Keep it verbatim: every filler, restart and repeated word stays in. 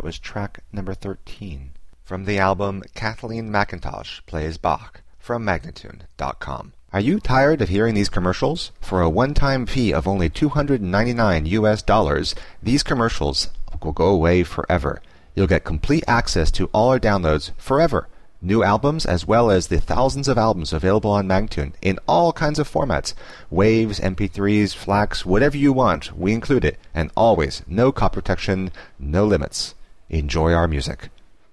was track number thirteen from the album Kathleen McIntosh Plays Bach from Magnatune dot com. Are you tired of hearing these commercials? For a one-time fee of only two hundred ninety-nine U S dollars, these commercials will go away forever. You'll get complete access to all our downloads forever. New albums as well as the thousands of albums available on Magnatune in all kinds of formats. Waves, M P threes, FLACs, whatever you want, we include it. And always, no copy protection, no limits. Enjoy our music.